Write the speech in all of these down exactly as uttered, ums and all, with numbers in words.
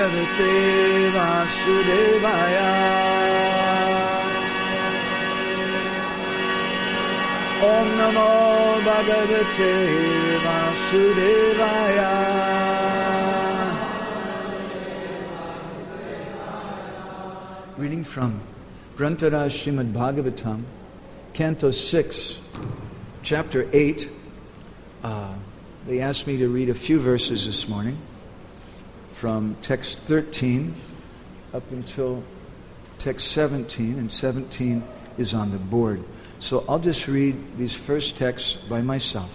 Bhagavate Vasudevaya. Om Namo Bhagavate Vasudevaya. Reading from Grantaraj Srimad Bhagavatam, Canto six, Chapter eight. Uh, they asked me to read a few verses this morning from text thirteen up until text seventeen, and seventeen is on the board. So I'll just read these first texts by myself.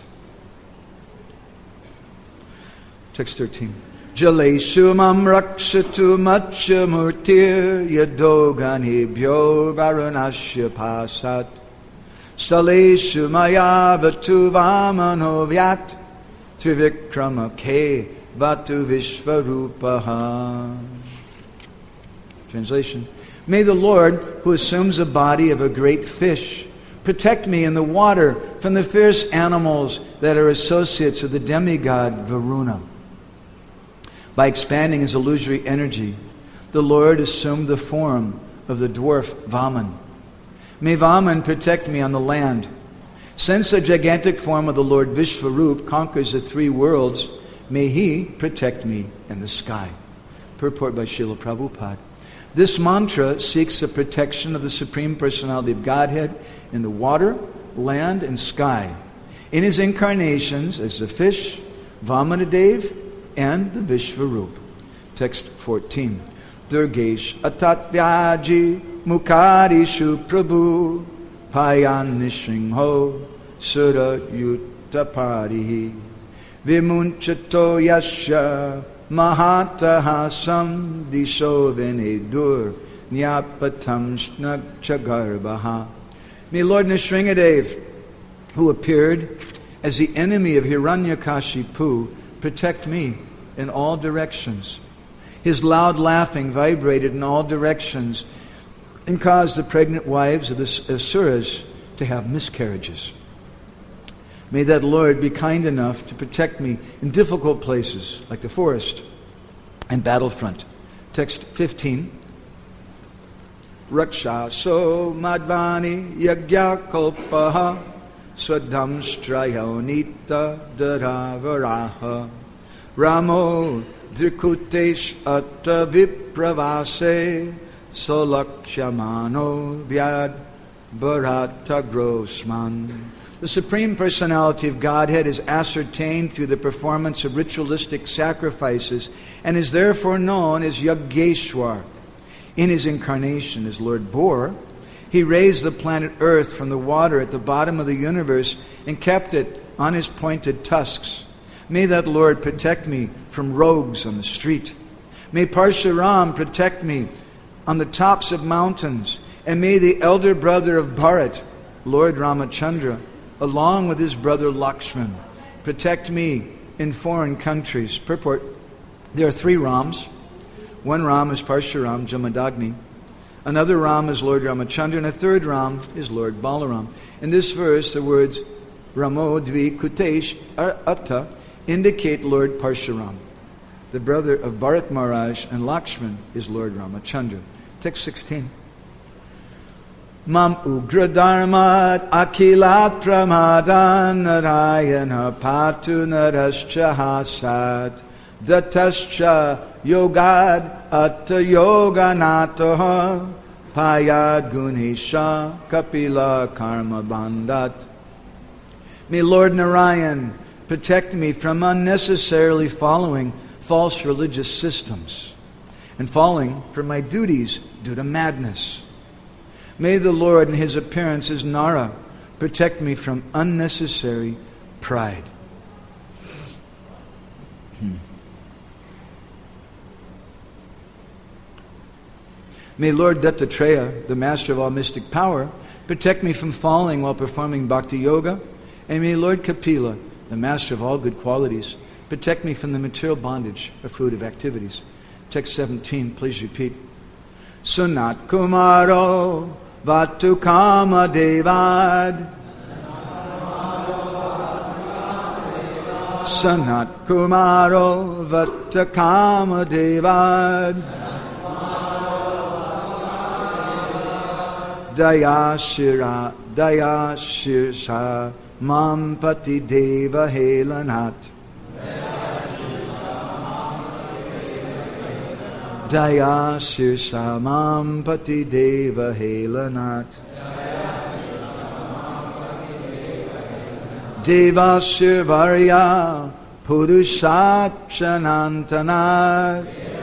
Text thirteen. Jaleshu mam rakshatu matcha murtir yadoganibhyo varunashya pasat Staleshu maya vatu vamanovyat trivikrama ke vatu vishvarupaha. Translation. May the Lord, who assumes the body of a great fish, protect me in the water from the fierce animals that are associates of the demigod Varuna. By expanding his illusory energy, the Lord assumed the form of the dwarf Vaman. May Vaman protect me on the land. Since the gigantic form of the Lord Vishvarup conquers the three worlds, may he protect me in the sky. Purport by Srila Prabhupada. This mantra seeks the protection of the Supreme Personality of Godhead in the water, land, and sky, in his incarnations as the fish, Vamanadev, and the Vishvarup. Text fourteen. Durgesh atatvaji mukarishu prabhu payan nishringho sura yuttaparihi vimunchato yasha mahatahasam disho venedur nyapatam snakchagarbaha. May Lord Nrsingadev, who appeared as the enemy of Hiranyakashipu, protect me in all directions. His loud laughing vibrated in all directions and caused the pregnant wives of the Asuras to have miscarriages. May that Lord be kind enough to protect me in difficult places like the forest and battlefront. Text fifteen. Raksha so madvani yagyakalpaha swadham strayonita daravaraha Ramo drikutesh atta vipravase solakshmano vyad bharata grosman. The Supreme Personality of Godhead is ascertained through the performance of ritualistic sacrifices and is therefore known as Yageshwar. In his incarnation as Lord Bor, he raised the planet Earth from the water at the bottom of the universe and kept it on his pointed tusks. May that Lord protect me from rogues on the street. May Parshuram protect me on the tops of mountains. And may the elder brother of Bharat, Lord Ramachandra, along with his brother Lakshman, protect me in foreign countries. Purport. There are three Rams. One Ram is Parshuram, Jamadagni. Another Ram is Lord Ramachandra. And a third Ram is Lord Balaram. In this verse, the words Ramo Dvi Kutesh Atta indicate Lord Parshuram. The brother of Bharat Maharaj and Lakshman is Lord Ramachandra. Text sixteen. Mam ugra dharmat akilat pramadan narayana patu narascha hasat datascha yogad atta yoganataha payad gunesha kapila karma bandhat. May Lord Narayan protect me from unnecessarily following false religious systems and falling from my duties due to madness. May the Lord in his appearance as Nara protect me from unnecessary pride. Hmm. May Lord Dattatreya, the master of all mystic power, protect me from falling while performing bhakti yoga. And may Lord Kapila, the master of all good qualities, protect me from the material bondage of fruitive activities. Text seventeen, please repeat. Sunat Kumaro Vatu Kama Devad Sanat Kumaro Vatakama Devad Dayashira Dayashirsa Mampati Deva Helanat Dayashirsa Mampati Deva Helanat Devashivarya Purushatchanantanat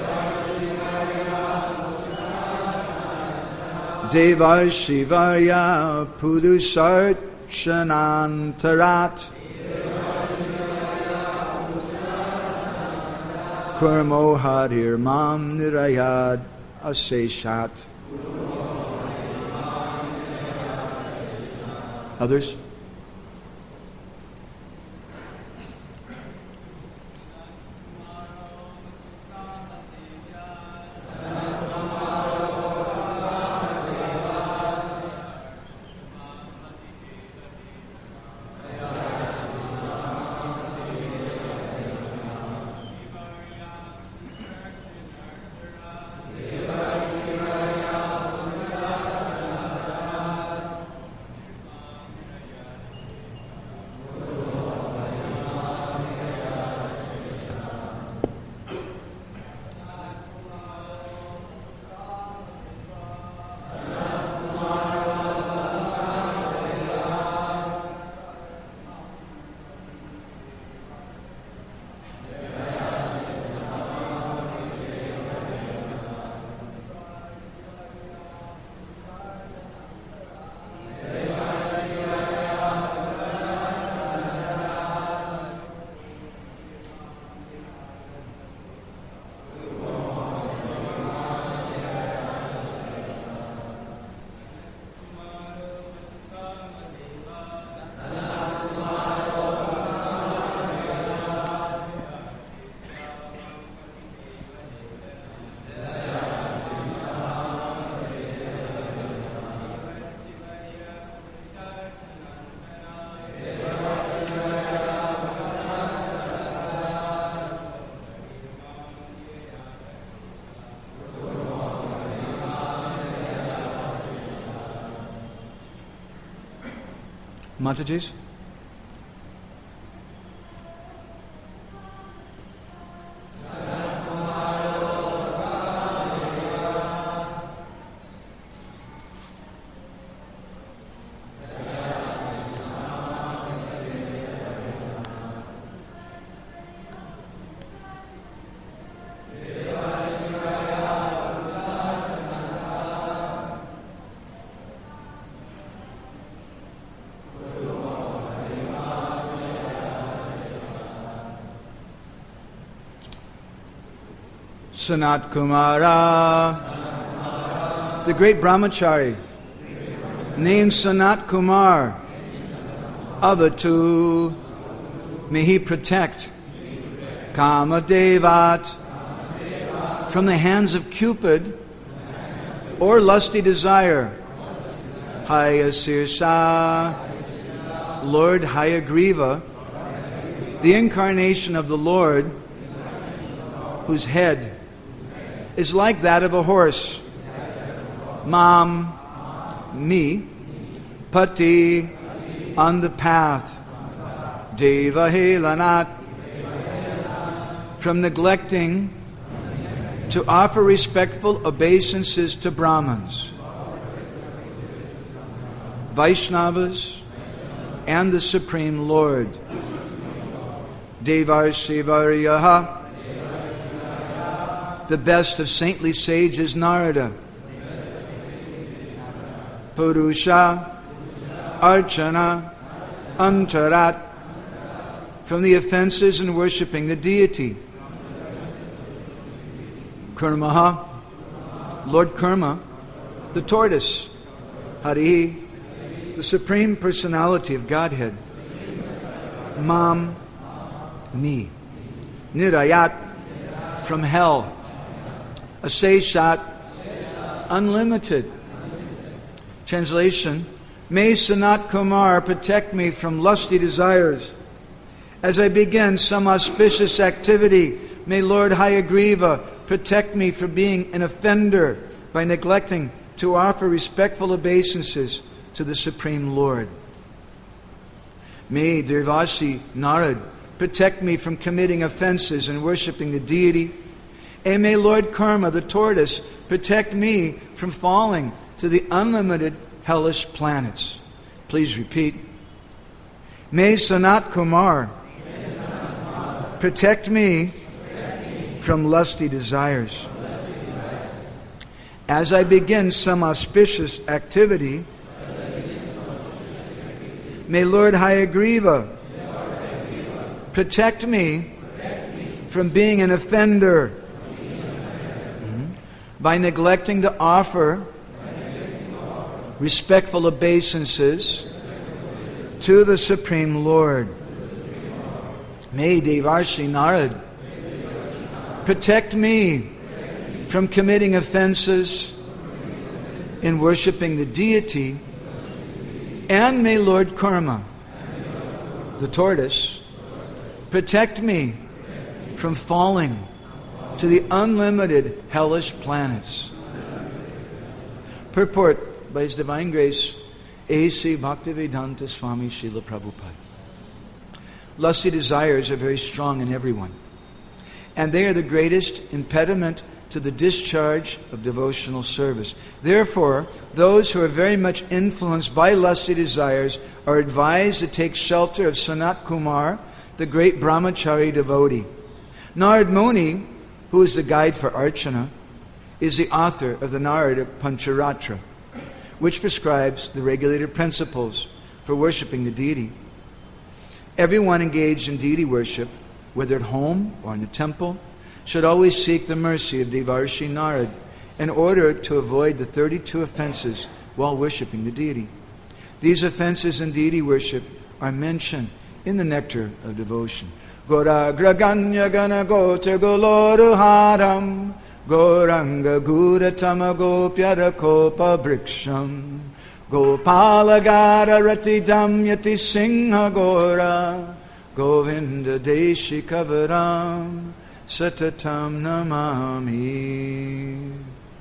Devashivarya Purushatchanantarat Kurmo Harir Mam Nirayad Aseshat. Others? Mataji's? Sanat Kumara, the great brahmachari, named Sanat Kumar, Avatu, may he protect Kamadevat from the hands of Cupid or lusty desire. Hayasirsa, Lord Hayagriva, the incarnation of the Lord, whose head is like that of a horse. Mam, me, pati, on the path. Deva helanat, from neglecting to offer respectful obeisances to Brahmins, Vaishnavas, and the Supreme Lord. Devarshivaryaha, the best of saintly sages, Narada. Purusha, Archana, Antarat, from the offenses in worshipping the deity. Kurmaha, Lord Kurma, the tortoise. Hari, the Supreme Personality of Godhead. Mam, me. Nirayat, from hell. Aseshat, unlimited. Translation, may Sanat Kumar protect me from lusty desires As I begin some auspicious activity, may Lord Hayagriva protect me from being an offender by neglecting to offer respectful obeisances to the Supreme Lord. May Devarshi Narad protect me from committing offenses and worshipping the deity. And may Lord Karma, the tortoise, protect me from falling to the unlimited hellish planets. Please repeat. May Sanat Kumar protect me from lusty desires. As I begin some auspicious activity, may Lord Hayagriva protect me from being an offender mm-hmm. by neglecting to offer respectful obeisances to the Supreme Lord. May Devarshi Narad protect me from committing offenses in worshiping the deity. And may Lord Karma, the tortoise, protect me from falling to the unlimited hellish planets. Purport by His Divine Grace, A C Bhaktivedanta Swami Srila Prabhupada. Lusty desires are very strong in everyone, and they are the greatest impediment to the discharge of devotional service. Therefore, those who are very much influenced by lusty desires are advised to take shelter of Sanat Kumar, the great brahmachari devotee. Narad Muni, who is the guide for Archana, is the author of the Narada Pancharatra, which prescribes the regulator principles for worshipping the deity. Everyone engaged in deity worship, whether at home or in the temple, should always seek the mercy of Devarshi Narad in order to avoid the thirty-two offenses while worshipping the deity. These offenses in deity worship are mentioned in the Nectar of Devotion. Gora graganya gana gote goloruharam goranga gudatama gopyada kopa briksham gopalagara ratidam yati singha gora govinda deshi kavaram satatam namami.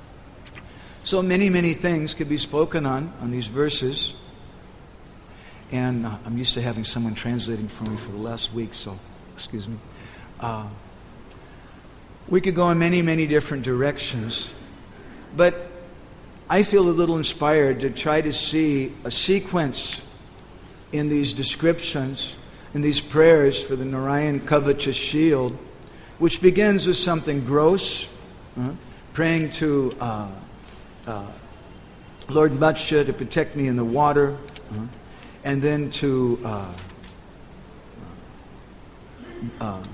So many, many things could be spoken on on these verses. And uh, I'm used to having someone translating for me for the last week, so excuse me. Uh, we could go in many, many different directions. But I feel a little inspired to try to see a sequence in these descriptions, in these prayers for the Narayan Kavacha shield, which begins with something gross, uh, praying to uh, uh, Lord Matsya to protect me in the water, uh, and then to uh, uh,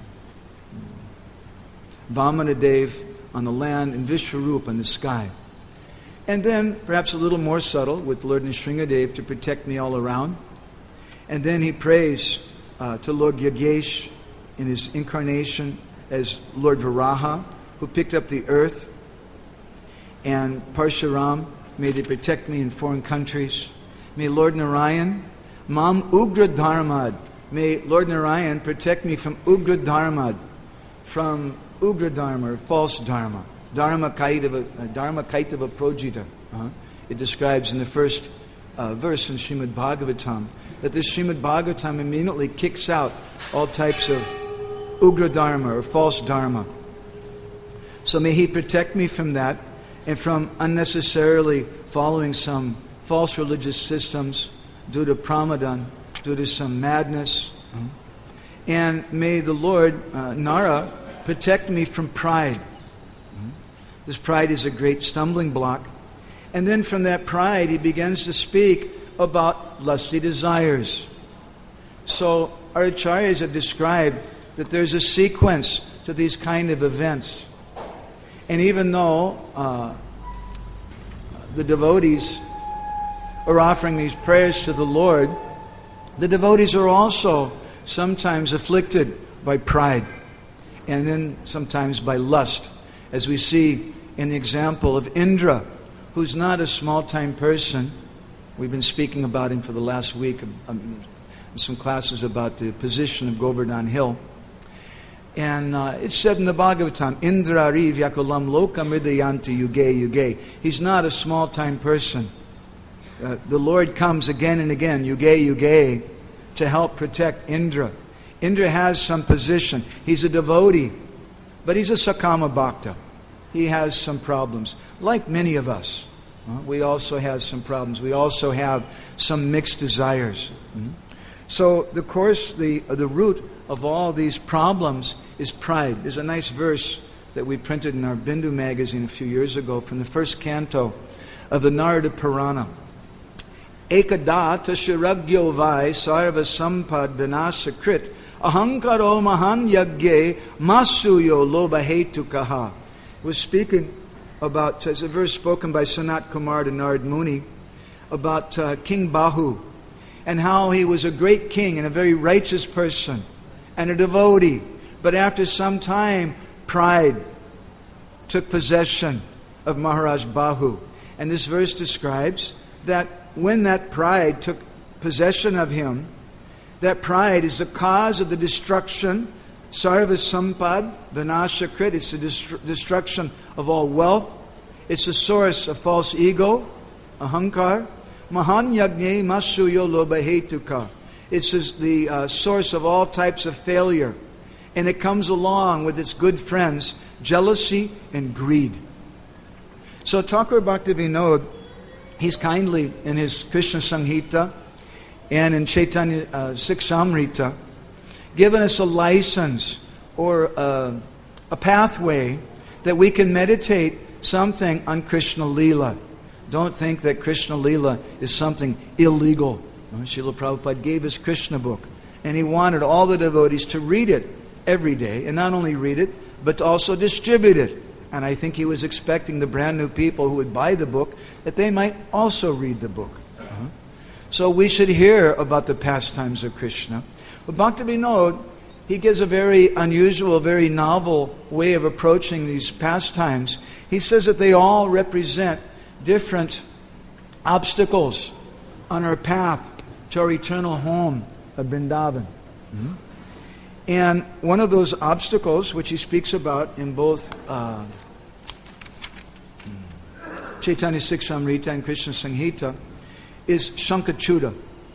Vamanadev on the land and Vishwarup in the sky. And then, perhaps a little more subtle, with Lord Nrsingadev to protect me all around. And then he prays uh, to Lord Yagesh in his incarnation as Lord Varaha, who picked up the earth. And Parshuram, may they protect me in foreign countries. May Lord Narayan, Mam Ugra Dharmad, may Lord Narayan protect me from Ugra Dharmad, from Ugra Dharma, or false Dharma. Dharma Kaitava, uh, Dharma Kaitava Projita. Uh-huh. It describes in the first uh, verse in Srimad Bhagavatam that the Srimad Bhagavatam immediately kicks out all types of Ugra Dharma or false Dharma. So may he protect me from that and from unnecessarily following some false religious systems due to Pramadan, due to some madness. Uh-huh. And may the Lord uh, Nara protect me from pride. This pride is a great stumbling block. And then from that pride, he begins to speak about lusty desires. So our acharyas have described that there's a sequence to these kind of events. And even though uh, the devotees are offering these prayers to the Lord, the devotees are also sometimes afflicted by pride, and then sometimes by lust, as we see in the example of Indra, who's not a small-time person. We've been speaking about him for the last week, um, in some classes about the position of Govardhan Hill. And uh, it's said in the Bhagavatam, Indra Riv Yakulam Lokam Ridayanti Yuge Yuge. He's not a small-time person. Uh, the Lord comes again and again, Yuge Yuge, to help protect Indra. Indra has some position. He's a devotee, but he's a Sakama Bhakta. He has some problems, like many of us. Uh, we also have some problems. We also have some mixed desires. Mm-hmm. So, of course, the, the root of all these problems is pride. There's a nice verse that we printed in our Bindu magazine a few years ago from the first canto of the Narada Purana. Ekadata shiragyo vai sarva sampad vinasakrit ahankaro mahan yagye masuyo lobahetukaha. Was speaking about, it's a verse spoken by Sanat Kumar to Narad Muni, about uh, King Bahu, and how he was a great king and a very righteous person and a devotee. But after some time, pride took possession of Maharaj Bahu. And this verse describes that when that pride took possession of him, that pride is the cause of the destruction, sarva sampad, vinashakrit, it's the dest- destruction of all wealth. It's the source of false ego, ahankar. Mahan yagne masuyo lobahetuka. It's the uh, source of all types of failure. And it comes along with its good friends, jealousy and greed. So Thakur Bhaktivinoda, he's kindly in his Krishna Samhita and in Chaitanya uh, Siksamrita given us a license or uh, a pathway that we can meditate something on Krishna Leela. Don't think that Krishna Leela is something illegal. Srila Prabhupada gave his Krishna book, and he wanted all the devotees to read it every day, and not only read it, but to also distribute it. And I think he was expecting the brand new people who would buy the book, that they might also read the book. Uh-huh. So we should hear about the pastimes of Krishna. But Bhaktivinoda, he gives a very unusual, very novel way of approaching these pastimes. He says that they all represent different obstacles on our path to our eternal home of Vrindavan. Mm-hmm. And one of those obstacles, which he speaks about in both uh, Chaitanya Siksamrita and Krishna Samhita, is Shankachuda.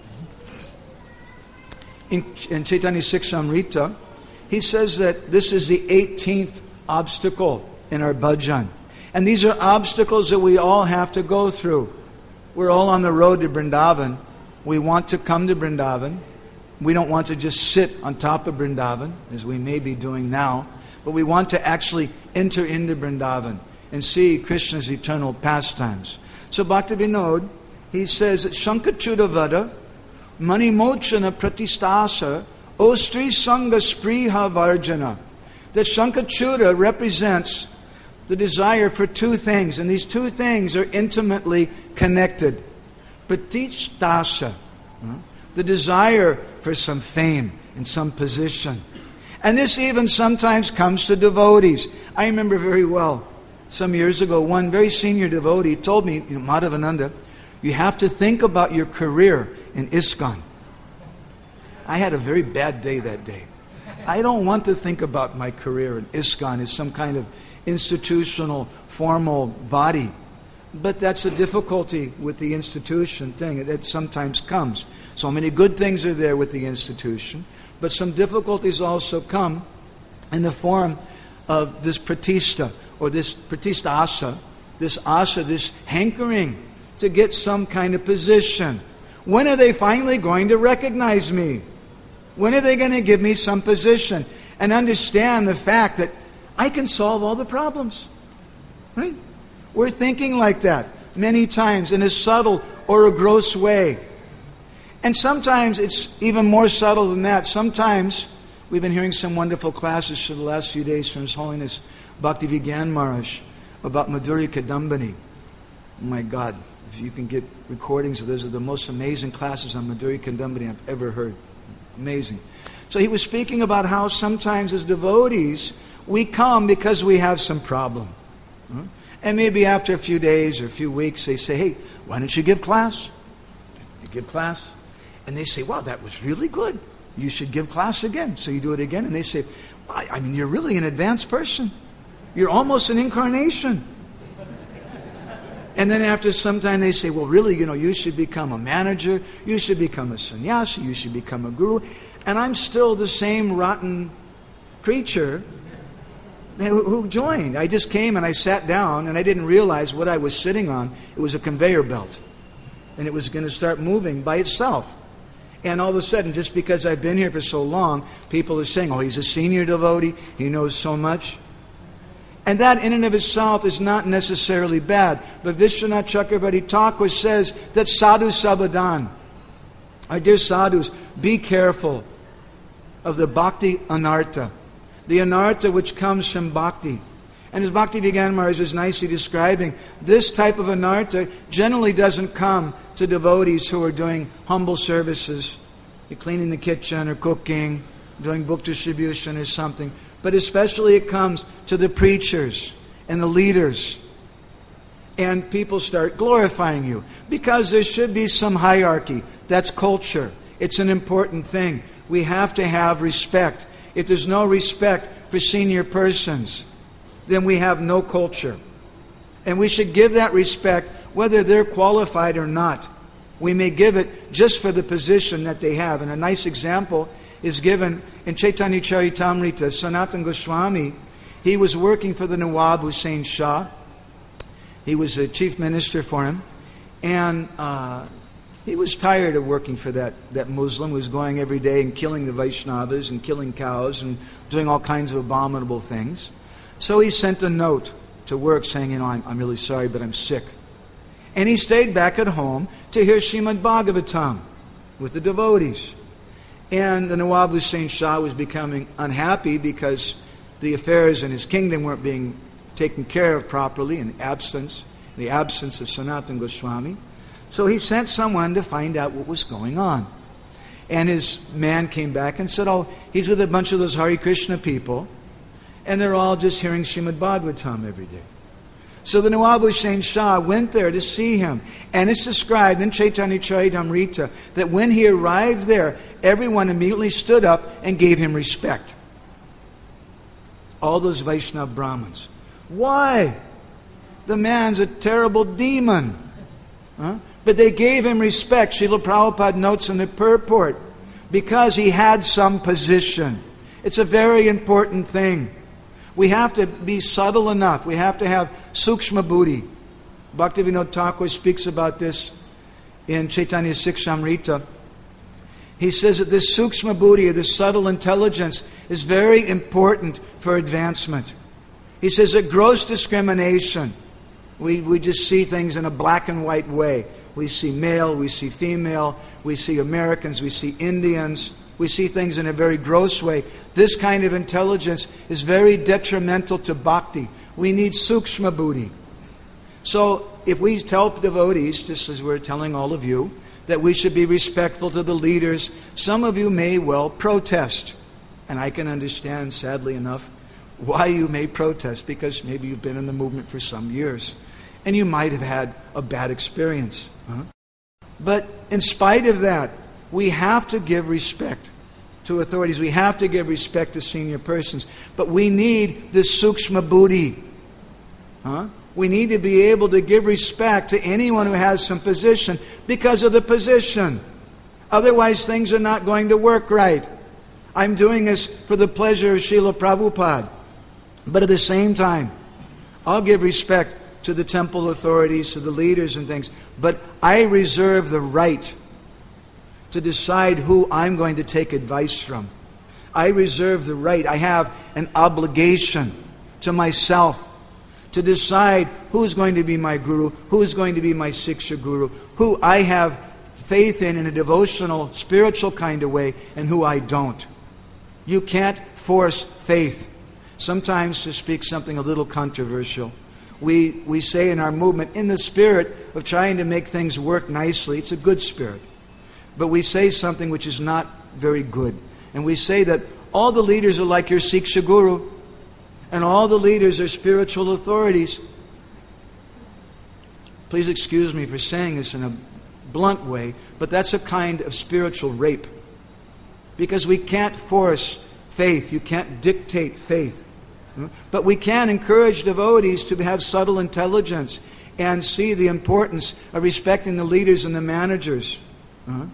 In, in Chaitanya Siksamrita, he says that this is the eighteenth obstacle in our bhajan. And these are obstacles that we all have to go through. We're all on the road to Vrindavan. We want to come to Vrindavan. We don't want to just sit on top of Vrindavan, as we may be doing now, but we want to actually enter into Vrindavan and see Krishna's eternal pastimes. So Bhaktivinoda, he says that Shankachuda Vada, Mani Mochana Pratistasa, Ostri Sangha Spriha Varjana. That Shankachuda represents the desire for two things, and these two things are intimately connected. Pratistasa, the desire for some fame and some position. And this even sometimes comes to devotees. I remember very well, some years ago, one very senior devotee told me, you know, Madhavananda, you have to think about your career in ISKCON. I had a very bad day that day. I don't want to think about my career in ISKCON as some kind of institutional, formal body. But that's a difficulty with the institution thing. It sometimes comes. So many good things are there with the institution, but some difficulties also come in the form of this pratishta, or this pratishta asa, this asa, this hankering to get some kind of position. When are they finally going to recognize me? When are they going to give me some position? And understand the fact that I can solve all the problems. Right? We're thinking like that many times in a subtle or a gross way. And sometimes it's even more subtle than that. Sometimes, we've been hearing some wonderful classes for the last few days from His Holiness Bhakti Vigyan Maharaj about Madhurya Kadambini. Oh my God, if you can get recordings of those, are the most amazing classes on Madhurya Kadambini I've ever heard. Amazing. So he was speaking about how sometimes as devotees, we come because we have some problem. Huh? And maybe after a few days or a few weeks, they say, hey, why don't you give class? You give class. And they say, wow, that was really good. You should give class again. So you do it again. And they say, I, I mean, you're really an advanced person. You're almost an incarnation. And then after some time they say, well, really, you know, you should become a manager. You should become a sannyasi. You should become a guru. And I'm still the same rotten creature who, who joined. I just came and I sat down and I didn't realize what I was sitting on. It was a conveyor belt. And it was going to start moving by itself. And all of a sudden, just because I've been here for so long, people are saying, oh, he's a senior devotee, he knows so much. And that in and of itself is not necessarily bad. But Vishwanath Chakravarti Thakur says that sadhu sabadan, our dear sadhus, be careful of the bhakti anartha, the anartha which comes from bhakti. And as Bhaktivedanta Maharaj is nicely describing, this type of anartha generally doesn't come to devotees who are doing humble services, you're cleaning the kitchen or cooking, doing book distribution or something. But especially it comes to the preachers and the leaders. And people start glorifying you. Because there should be some hierarchy. That's culture. It's an important thing. We have to have respect. If there's no respect for senior persons, then we have no culture. And we should give that respect whether they're qualified or not. We may give it just for the position that they have. And a nice example is given in Chaitanya Charitamrita. Sanatana Goswami, he was working for the Nawab Hussain Shah. He was a chief minister for him. And uh, he was tired of working for that, that Muslim who was going every day and killing the Vaishnavas and killing cows and doing all kinds of abominable things. So he sent a note to work saying, you know, I'm, I'm really sorry, but I'm sick. And he stayed back at home to hear Srimad Bhagavatam with the devotees. And the Nawab Hussain Shah was becoming unhappy because the affairs in his kingdom weren't being taken care of properly in absence, the absence of Sanatana Goswami. So he sent someone to find out what was going on. And his man came back and said, oh, he's with a bunch of those Hare Krishna people, and they're all just hearing Srimad Bhagavatam every day. So the Nawab Hussain Shah went there to see him. And it's described in Chaitanya Charitamrita that when he arrived there, everyone immediately stood up and gave him respect. All those Vaishnava Brahmins. Why? The man's a terrible demon. Huh? But they gave him respect. Srila Prabhupada notes in the purport, because he had some position. It's a very important thing. We have to be subtle enough. We have to have sukshma buddhi. Bhaktivinoda Thakur speaks about this in Chaitanya Sikshamrita. He says that this sukshma buddhi, or this subtle intelligence, is very important for advancement. He says that gross discrimination, we, we just see things in a black and white way. We see male, we see female, we see Americans, we see Indians. We see things in a very gross way. This kind of intelligence is very detrimental to bhakti. We need sukshma buddhi. So if we tell devotees, just as we're telling all of you, that we should be respectful to the leaders, some of you may well protest. And I can understand, sadly enough, why you may protest, because maybe you've been in the movement for some years. And you might have had a bad experience. Huh? But in spite of that, we have to give respect to authorities. We have to give respect to senior persons. But we need this sukshma buddhi. Huh? We need to be able to give respect to anyone who has some position because of the position. Otherwise, things are not going to work right. I'm doing this for the pleasure of Srila Prabhupada. But at the same time, I'll give respect to the temple authorities, to the leaders and things. But I reserve the right to decide who I'm going to take advice from. I reserve the right, I have an obligation to myself to decide who is going to be my guru, who is going to be my Siksha guru, who I have faith in in a devotional, spiritual kind of way, and who I don't. You can't force faith. Sometimes, to speak something a little controversial, we, we say in our movement, in the spirit of trying to make things work nicely, it's a good spirit. But we say something which is not very good. And we say that all the leaders are like your Siksha guru. And all the leaders are spiritual authorities. Please excuse me for saying this in a blunt way, but that's a kind of spiritual rape. Because we can't force faith. You can't dictate faith. But we can encourage devotees to have subtle intelligence and see the importance of respecting the leaders and the managers. Uh-huh.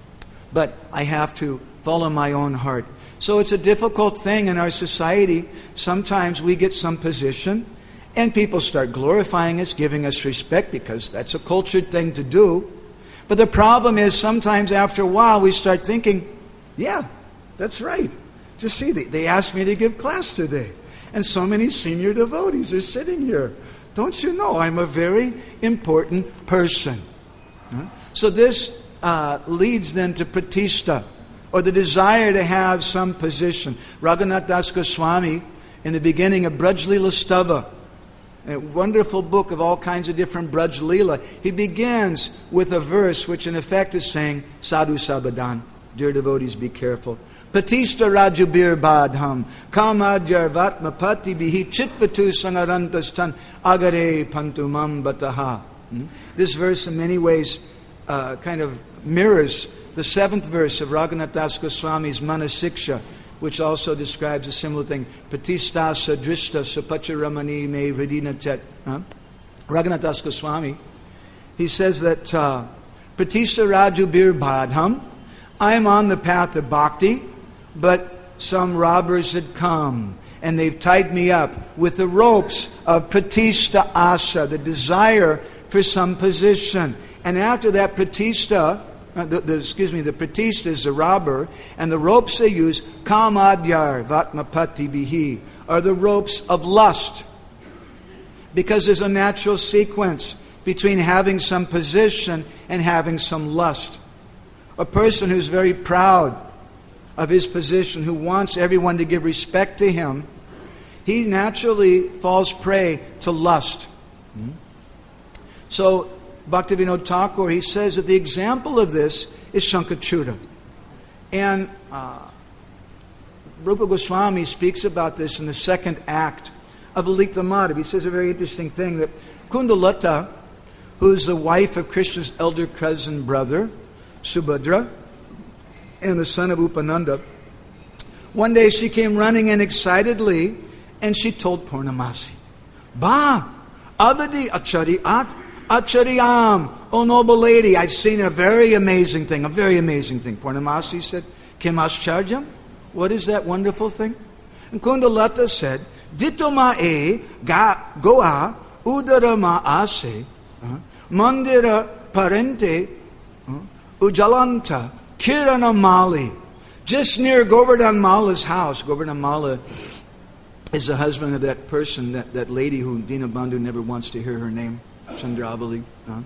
But I have to follow my own heart. So it's a difficult thing in our society. Sometimes we get some position and people start glorifying us, giving us respect because that's a cultured thing to do. But the problem is sometimes after a while we start thinking, yeah, that's right. Just see, they, they asked me to give class today. And so many senior devotees are sitting here. Don't you know I'm a very important person? Huh? So this uh, leads then to pratishta, or the desire to have some position. Raghunath Das Goswami, in the beginning of Braj Leela Stava, a wonderful book of all kinds of different Braj Leela, he begins with a verse which in effect is saying, Sadhu Sabadan, dear devotees, be careful. Patista Rajubir Badham, Kamadjar Vatmapati Bihi Chitvatu Sanarantastan Agare Pantumam Bataha. This verse in many ways uh, kind of mirrors the seventh verse of Raghunath Das Goswami's Manasiksha, which also describes a similar thing. Patista Sadrishta Sapacharamani Me Hridina Tet. Raghunath Das Goswami, he says that uh, Patista Rajubir Badham, I am on the path of bhakti, but some robbers had come, and they've tied me up with the ropes of pratishta asa, the desire for some position. And after that pratishta, uh, the, the, excuse me, the pratishta is the robber, and the ropes they use, kamadyar vatmapati bihi, are the ropes of lust. Because there's a natural sequence between having some position and having some lust. A person who's very proud of his position, who wants everyone to give respect to him, he naturally falls prey to lust. Mm-hmm. So, Bhaktivinoda Thakur, he says that the example of this is Shankachuda. And uh, Rupa Goswami speaks about this in the second act of Lalita Madhav. He says a very interesting thing, that Kundalata, who's the wife of Krishna's elder cousin brother, Subhadra, and the son of Upananda, one day she came running in excitedly and she told Purnamasi, Ba, Abadi Achari At Achariyam, oh noble lady, I've seen a very amazing thing, a very amazing thing. Purnamasi said, Kim Ascharjam? What is that wonderful thing? And Kundalata said, Ditoma e ga goa udarama ase mandira parente ujalanta Kiranamali, just near Govardhan Mala's house. Govardhan Mala is the husband of that person, that, that lady who Dinabandhu never wants to hear her name, Chandravali. Huh?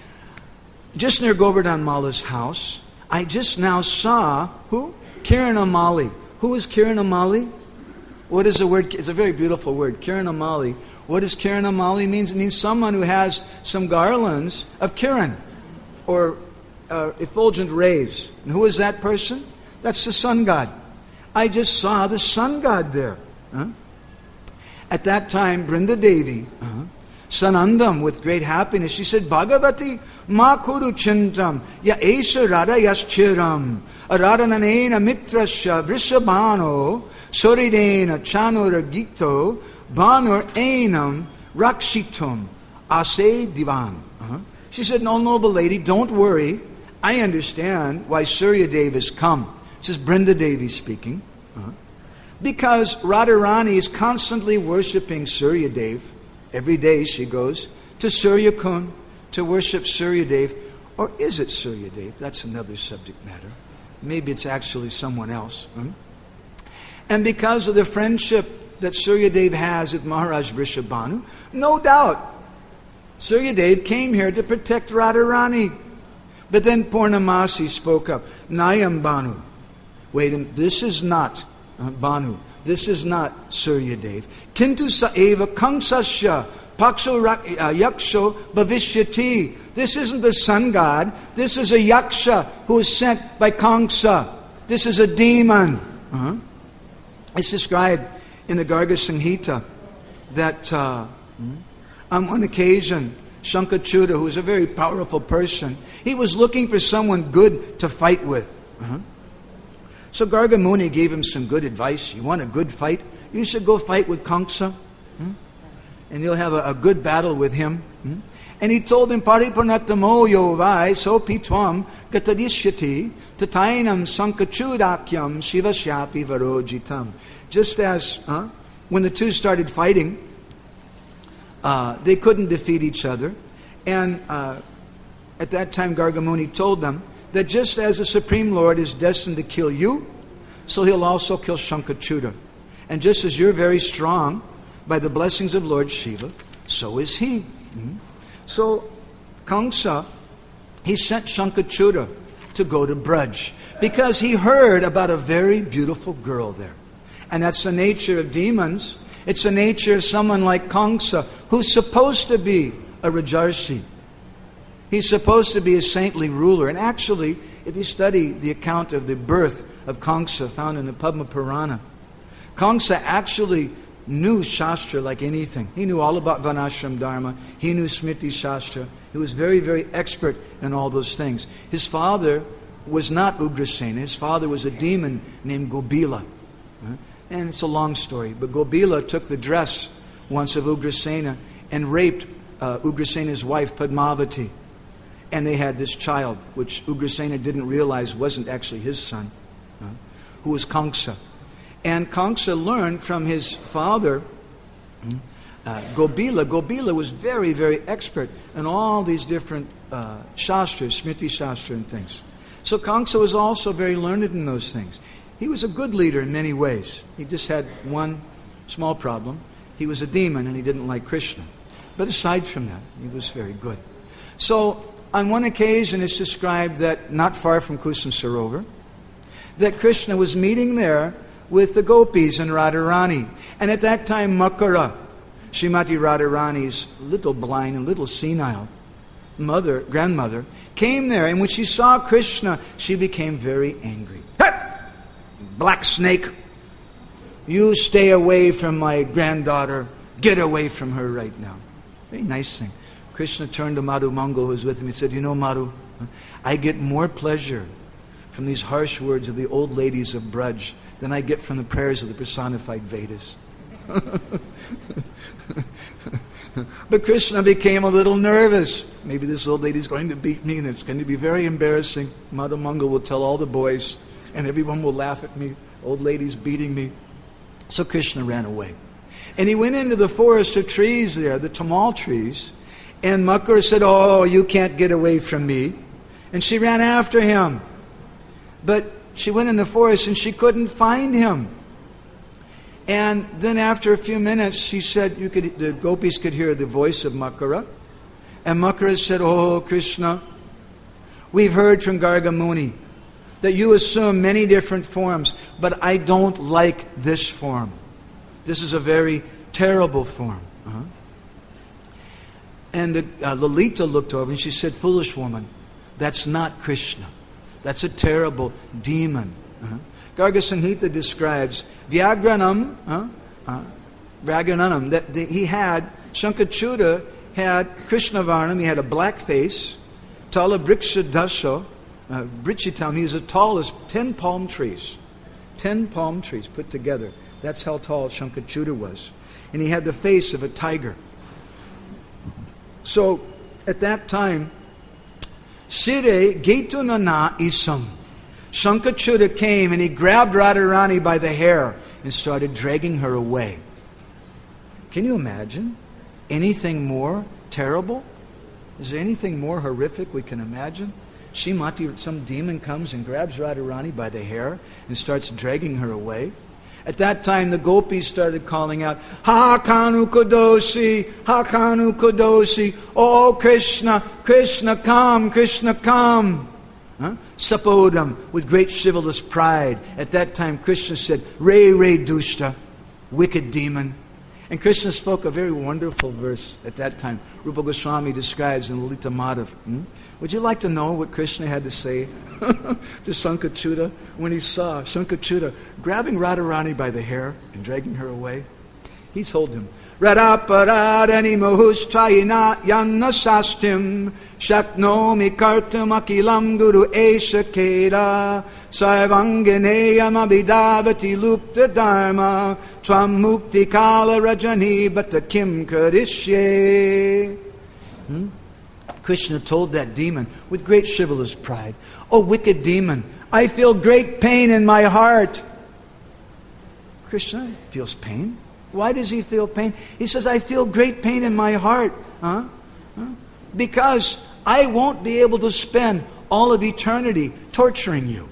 Just near Govardhan Mala's house, I just now saw, who? Kiranamali. Who is Kiranamali? What is the word? It's a very beautiful word, Kiranamali. What does Kiranamali mean? It means someone who has some garlands of Kiran, or Uh, effulgent rays. And who is that person? That's the sun god. I just saw the sun god there. Huh? At that time, Brinda Devi, uh-huh, Sanandam, with great happiness, she said, Bhagavati ma kuru chintam ya esha rada yaschiram aradananena mitrasya vrishabhano soridena chanura gito banur enam rakshitum ase divan. Uh-huh. She said, no, noble lady, don't worry. I understand why Surya Dev has come. This is Brinda Devi speaking. Uh-huh. Because Radharani is constantly worshipping Surya Dev. Every day she goes to Surya Kund to worship Surya Dev. Or is it Surya Dev? That's another subject matter. Maybe it's actually someone else. Huh? And because of the friendship that Surya Dev has with Maharaj Vrishabhanu, no doubt Surya Dev came here to protect Radharani. But then Purnamasi spoke up. Nayam Banu. Wait a minute. This is not uh, Banu. This is not Surya Dev. Kintu saeva kangsasya pakso uh, yaksho bhavishyati. This isn't the sun god. This is a yaksha who is sent by Kamsa. This is a demon. Uh-huh. It's described in the Garga Samhita that uh, on one occasion Shankachuta, who was a very powerful person, he was looking for someone good to fight with. Uh-huh. So Garga Muni gave him some good advice. You want a good fight? You should go fight with Kamsa. Hmm? And you'll have a, a good battle with him. Hmm? And he told him, Paripanatamo yovai sopitvam katadishyati tatainam sankachudakyam shivasyapi varojitam. Just as uh, when the two started fighting, uh, they couldn't defeat each other. And uh, at that time, Garga Muni told them that just as the Supreme Lord is destined to kill you, so he'll also kill Shankachuta. And just as you're very strong by the blessings of Lord Shiva, so is he. Mm-hmm. So Kamsa, he sent Shankachuta to go to Braj because he heard about a very beautiful girl there. And that's the nature of demons. It's the nature of someone like Kamsa, who's supposed to be a Rajarshi. He's supposed to be a saintly ruler. And actually, if you study the account of the birth of Kamsa found in the Padma Purana, Kamsa actually knew Shastra like anything. He knew all about Varnashram Dharma. He knew Smriti Shastra. He was very, very expert in all those things. His father was not Ugrasena. His father was a demon named Gobila. And it's a long story. But Gobila took the dress once of Ugrasena and raped uh, Ugrasena's wife Padmavati. And they had this child, which Ugrasena didn't realize wasn't actually his son, uh, who was Kamsa. And Kamsa learned from his father, uh, Gobila. Gobila was very, very expert in all these different uh, shastras, Smriti Shastra and things. So Kamsa was also very learned in those things. He was a good leader in many ways. He just had one small problem. He was a demon and he didn't like Krishna. But aside from that, he was very good. So on one occasion it's described that not far from Kusum Sarovar, that Krishna was meeting there with the gopis and Radharani. And at that time Makara, Srimati Radharani's little blind and little senile mother, grandmother, came there. And when she saw Krishna, she became very angry. Hey! Black snake, you stay away from my granddaughter. Get away from her right now. Very nice thing. Krishna turned to Madhu Mangal, who was with him. He said, you know, Madhu, I get more pleasure from these harsh words of the old ladies of Braj than I get from the prayers of the personified Vedas. But Krishna became a little nervous. Maybe this old lady's going to beat me and it's going to be very embarrassing. Madhu Mangal will tell all the boys and everyone will laugh at me. Old lady's beating me. So Krishna ran away. And he went into the forest of trees there, the tamal trees. And Makara said, oh, you can't get away from me. And she ran after him. But she went in the forest and she couldn't find him. And then after a few minutes, she said, you could, the gopis could hear the voice of Makara. And Makara said, oh, Krishna, we've heard from Garga Muni that you assume many different forms, but I don't like this form. This is a very terrible form. Uh-huh. And the, uh, Lalita looked over and she said, foolish woman, that's not Krishna. That's a terrible demon. Uh-huh. Garga Samhita describes Vyagranam, uh, uh, Vyagranam, that the, he had, Shankachuta had Krishnavarnam, he had a black face, Tala Briksha Dasha, uh, Brichitam, he was the tallest, ten palm trees. Ten palm trees put together. That's how tall Shankachuta was. And he had the face of a tiger. So, at that time, Sire Getunana Isam. Shankachuta came and he grabbed Radharani by the hair and started dragging her away. Can you imagine? Anything more terrible? Is there anything more horrific we can imagine? Shrimati, some demon comes and grabs Radharani by the hair and starts dragging her away. At that time, the gopis started calling out, Hakanu Kodoshi, Hakanu Kodoshi, oh Krishna, Krishna come, Krishna come. Huh? Sapodam, with great chivalrous pride. At that time, Krishna said, Re Re Dushta, wicked demon. And Krishna spoke a very wonderful verse at that time. Rupa Goswami describes in Lalita Madhav. Hmm? Would you like to know what Krishna had to say to Shankachuta when he saw Shankachuta grabbing Radharani by the hair and dragging her away? He told him, Radaparadani Mahustrayina Yanna Sastim Shaknomi Kartam Akilam Guru Esha Keda Sarvanganeya Mabhidavati Lupta Dharma Tvam Mukti Kala Rajani Bata Kim Karishye. Hmm? Krishna told that demon with great chivalrous pride, "O wicked demon, I feel great pain in my heart." Krishna feels pain. Why does he feel pain? He says, "I feel great pain in my heart. Huh? Huh? Because I won't be able to spend all of eternity torturing you."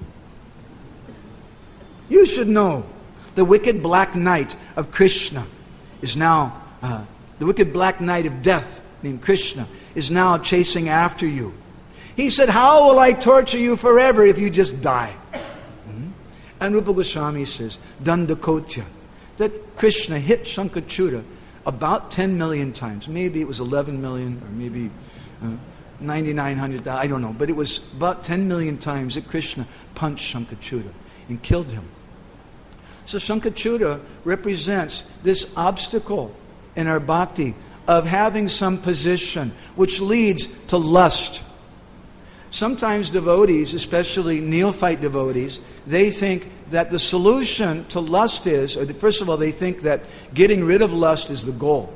You should know the wicked black night of Krishna is now, uh, the wicked black night of death named Krishna is now chasing after you. He said, "How will I torture you forever if you just die?" Mm-hmm. And Rupa Goswami says, Dandakotya, that Krishna hit Shankachuta about ten million times. Maybe it was eleven million or maybe uh, ninety-nine hundred thousand, I don't know. But it was about ten million times that Krishna punched Shankachuta and killed him. So Shankachuta represents this obstacle in our bhakti of having some position which leads to lust. Sometimes devotees, especially neophyte devotees, they think that the solution to lust is, or first of all, they think that getting rid of lust is the goal.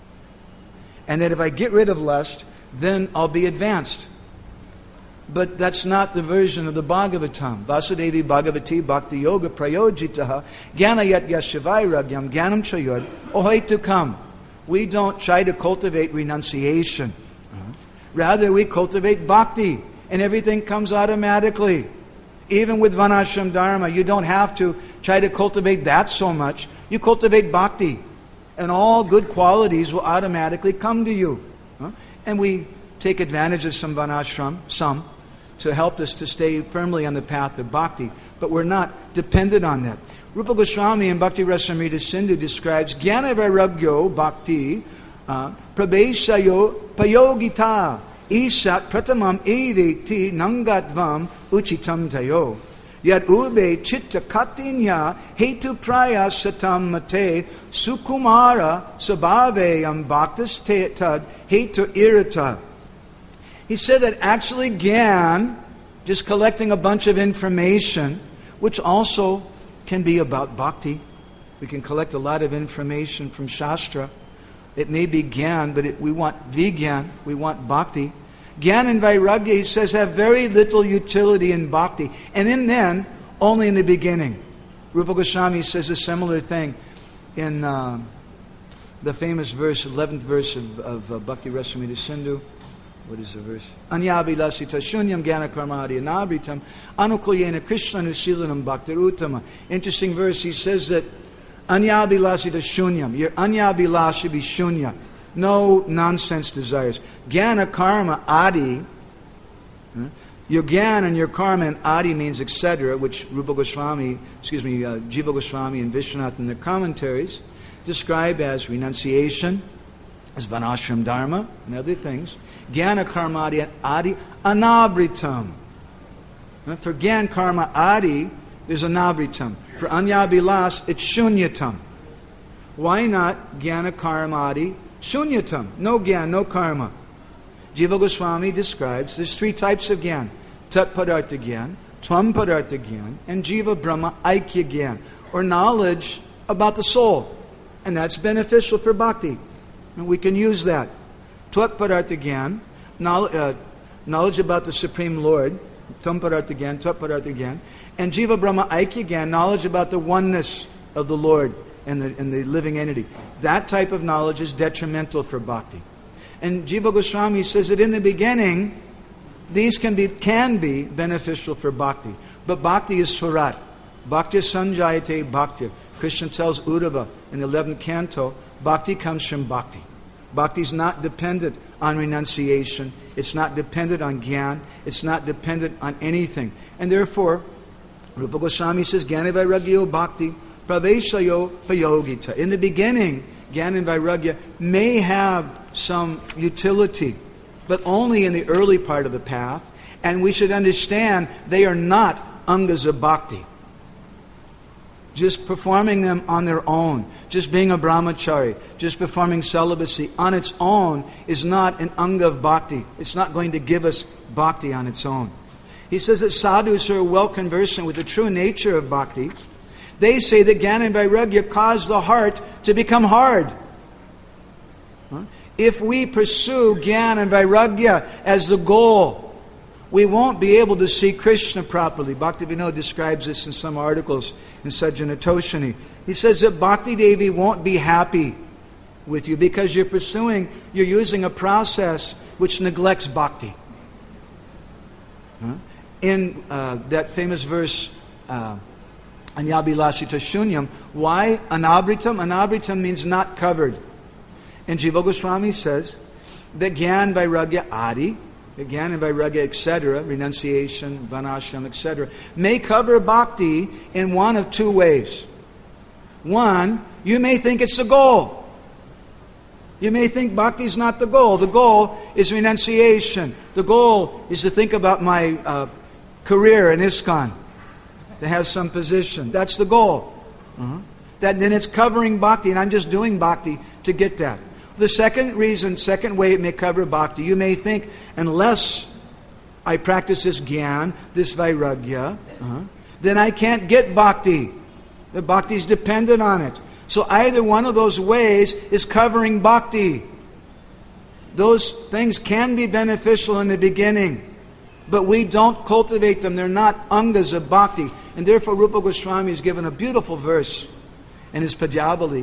And that if I get rid of lust, then I'll be advanced. But that's not the version of the Bhagavatam. Vasudevi Bhagavati Bhakti Yoga Prayojitaha Gyanayat Yashavairagyam Gyanam Chayod Ohaitukam. We don't try to cultivate renunciation. Rather, we cultivate bhakti. And everything comes automatically. Even with Varnashram Dharma, you don't have to try to cultivate that so much. You cultivate bhakti. And all good qualities will automatically come to you. And we take advantage of some Varnashram, some, to help us to stay firmly on the path of bhakti. But we're not dependent on that. Rupa Goswami in Bhakti Rasamrita Sindhu describes Jnana Vairagyo Bhakti uh, Prabeshayo Payogita Isat Pratamam Eveti Nangatvam Uchitam Tayo Yad Ube Chitta Katinya Hetu Praya Satam Mate Sukumara Sabhaveyam Bhaktas Tad Hetu Irita. He said that actually Gyan, just collecting a bunch of information, which also can be about bhakti. We can collect a lot of information from Shastra. It may be Gyan, but it, we want Vigyan, we want bhakti. Gyan and Vairagya, he says, have very little utility in bhakti. And in then, only in the beginning. Rupa Goswami says a similar thing in uh, the famous verse, eleventh verse of, of uh, Bhakti Rasamrita Sindhu. What is the verse? Anyabilasita shunyam jnana karmadi anabritam anukulyena krishna nusilanam bhaktir uttama. Interesting verse. He says that anyabilasita shunyam. Your anyabilas should be shunya. No nonsense desires. Jnana karma adi. Your jnana and your karma and adi means et cetera, which Rupa Goswami, excuse me, uh, Jiva Goswami and Vishwanath in their commentaries describe as renunciation, as Varnashram Dharma, and other things. Jnana karma adi anabritam. For Gyan karma adi, there's anabritam. For anyabilas, it's shunyatam. Why not Jnana karma adi shunyatam? No Gyan, no karma. Jiva Goswami describes there's three types of Gyan. Tat Padartha Gyan, Tvam Padartha Gyan, and Jiva Brahma Aikya Gyan, or knowledge about the soul. And that's beneficial for bhakti. And we can use that. Tvat Padartha Gyan, knowledge, uh, knowledge about the Supreme Lord, Tvam Padartha Gyan, Tvat Padartha Gyan, and Jiva Brahma Aikya Gyan, knowledge about the oneness of the Lord and the, and the living entity. That type of knowledge is detrimental for bhakti. And Jiva Goswami says that in the beginning, these can be can be beneficial for bhakti. But bhakti is swarat. Bhakti sanjayate bhakti. Krishna tells Uddhava in the eleventh canto, bhakti comes from bhakti. Bhakti is not dependent on renunciation. It's not dependent on Gyan. It's not dependent on anything. And therefore, Rupa Goswami says, Jnana Vairagyo Bhakti Praveshayo Payogita. In the beginning, Jnana and Vairagya may have some utility, but only in the early part of the path. And we should understand they are not angas of bhakti. just performing them on their own, just being a brahmachari, just performing celibacy on its own is not an anga of bhakti. It's not going to give us bhakti on its own. He says that sadhus who are well conversant with the true nature of bhakti, they say that jnana and vairagya cause the heart to become hard. Huh? If we pursue jnana and vairagya as the goal, we won't be able to see Krishna properly. Bhaktivinoda describes this in some articles in Sajjana Toshani. He says that Bhakti Devi won't be happy with you because you're pursuing, you're using a process which neglects bhakti. Huh? In uh, that famous verse, uh, Anyabhilasita Shunyam, why anabritam? Anabritam means not covered. And Jiva Goswami says that Gyan, Vairagya, Adi, Jnana and Vairagya, et cetera, renunciation, vanashram, et cetera, may cover bhakti in one of two ways. One, you may think it's the goal. You may think bhakti is not the goal. The goal is renunciation. The goal is to think about my uh, career in ISKCON, to have some position. That's the goal. Uh-huh. That then it's covering bhakti, and I'm just doing bhakti to get that. The second reason, second way it may cover bhakti, you may think, unless I practice this gyan, this vairagya, uh-huh, then I can't get bhakti. The bhakti is dependent on it. So either one of those ways is covering bhakti. Those things can be beneficial in the beginning, but we don't cultivate them. They're not angas of bhakti. And therefore Rupa Goswami has given a beautiful verse in his Padyavali.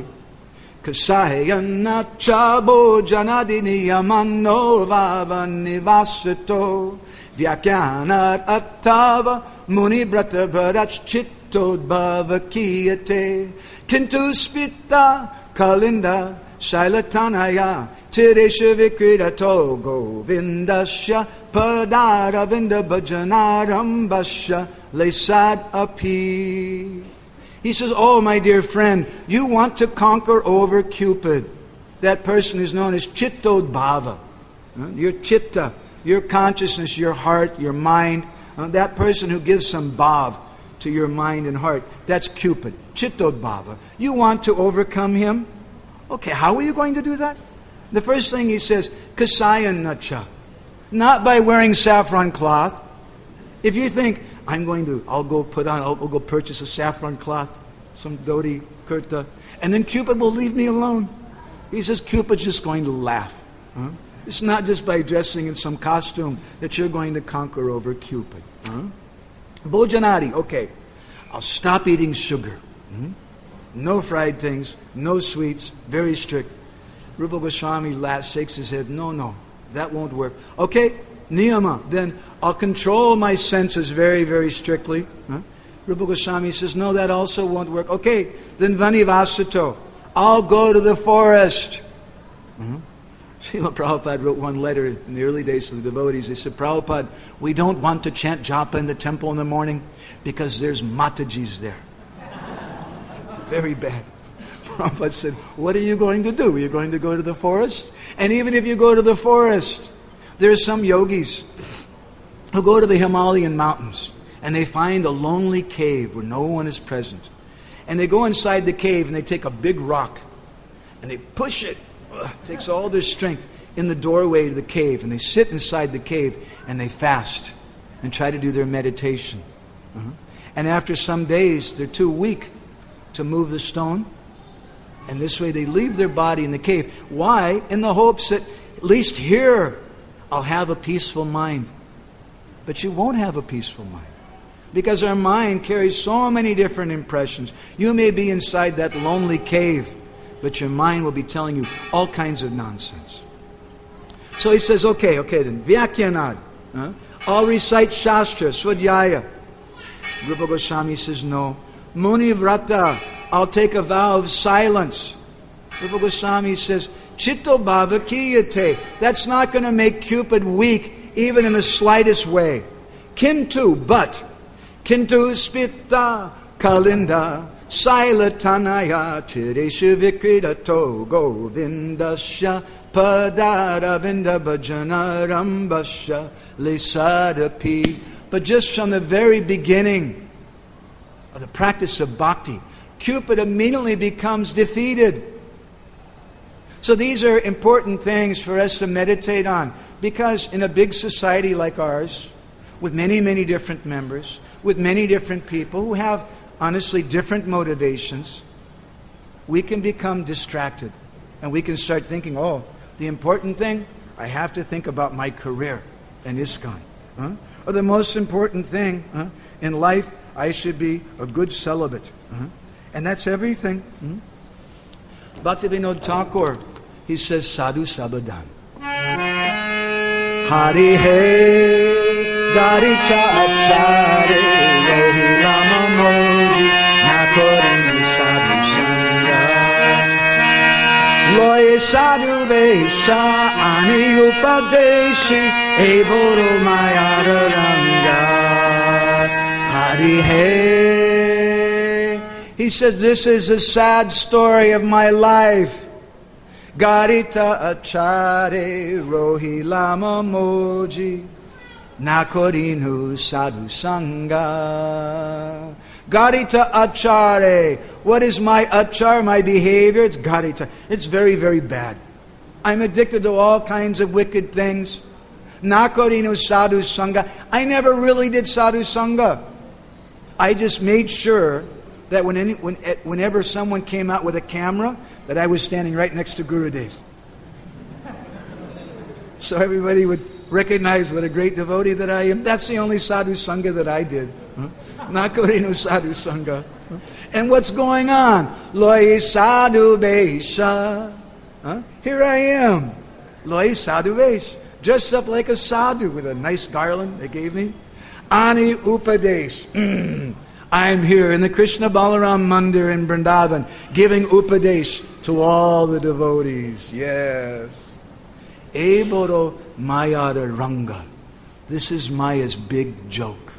Kasayana chabo janadini yamano vava nivasato vyakyanat attava muni brata bharach chittod bhava kiyate kintu spita kalinda shailatanaya tiresha vikritato govindasya padara vinda bhajanarambasya lesad api. He says, oh, my dear friend, you want to conquer over Cupid. That person is known as Chittod Bhava. Uh, your chitta, your consciousness, your heart, your mind. Uh, that person who gives some bhav to your mind and heart. That's Cupid. Chittod Bhava. You want to overcome him? Okay, how are you going to do that? The first thing he says, Kasayan Nacha. Not by wearing saffron cloth. If you think, I'm going to, I'll go put on, I'll go purchase a saffron cloth, some dhoti, kurta, and then Cupid will leave me alone. He says Cupid's just going to laugh. Huh? It's not just by dressing in some costume that you're going to conquer over Cupid. Huh? Bhojanadi, okay, I'll stop eating sugar. Hmm? No fried things, no sweets, very strict. Rupa Goswami laughs, shakes his head, no, no, that won't work. Okay, niyama, then I'll control my senses very, very strictly. Huh? Rupa Goswami says, no, that also won't work. Okay, then vanivasato, I'll go to the forest. Mm-hmm. Srila Prabhupada wrote one letter in the early days to the devotees. He said, Prabhupada, we don't want to chant japa in the temple in the morning because there's Matajis there. Very bad. Prabhupada said, what are you going to do? Are you going to go to the forest? And even if you go to the forest, there are some yogis who go to the Himalayan mountains and they find a lonely cave where no one is present. And they go inside the cave and they take a big rock and they push it. Ugh, it takes all their strength in the doorway to the cave, and they sit inside the cave and they fast and try to do their meditation. Uh-huh. And after some days, they're too weak to move the stone. And this way they leave their body in the cave. Why? In the hopes that at least here I'll have a peaceful mind. But you won't have a peaceful mind. Because our mind carries so many different impressions. You may be inside that lonely cave, but your mind will be telling you all kinds of nonsense. So he says, okay, okay then, Vyakyanad. Huh? I'll recite Shastra, Swadhyaya. Rupa Goswami says, no. Muni Vrata, I'll take a vow of silence. Rupa Goswami says, Chitto Bhava Kiyate. That's not going to make Cupid weak, even in the slightest way. Kintu, but, Kintu Spita Kalinda Sailatanaya Tiresha Vikritato Govindasya Padara Vinda Bhajana Rambasya Lesadapi. But just from the very beginning of the practice of bhakti, Cupid immediately becomes defeated. So these are important things for us to meditate on, because in a big society like ours, with many, many different members, with many different people who have, honestly, different motivations, we can become distracted. And we can start thinking, oh, the important thing, I have to think about my career in ISKCON. Huh? Or the most important thing huh, in life, I should be a good celibate. Huh? And that's everything. Hmm? Bhaktivinoda Thakur, he says, sadhu sabadan. Hari he, dari cha achare, rohi lama moji, nakorin sadhu sangha. Loye sadhu vesha, ani upadeshi, eboro mayada ranga. Hari he. He says, this is a sad story of my life. Garita achare rohi lama moji nakorinu sadhu sangha. Garita achare. What is my achar, my behavior? It's garita. It's very, very bad. I'm addicted to all kinds of wicked things. Nakorinu sadhu sangha. I never really did sadhu sangha. I just made sure that when any, when, whenever someone came out with a camera, that I was standing right next to Gurudev. So everybody would recognize what a great devotee that I am. That's the only sadhu sangha that I did. Huh? Nakorinu sadhu sangha. Huh? And what's going on? Loi sadhu vesha. Huh? Here I am. Loi sadhu vesh. Dressed up like a sadhu with a nice garland they gave me. Ani upadesh. Mm. I'm here in the Krishna Balaram Mandir in Vrindavan, giving upadesh to all the devotees. Yes. Eboro Mayada Ranga. This is Maya's big joke.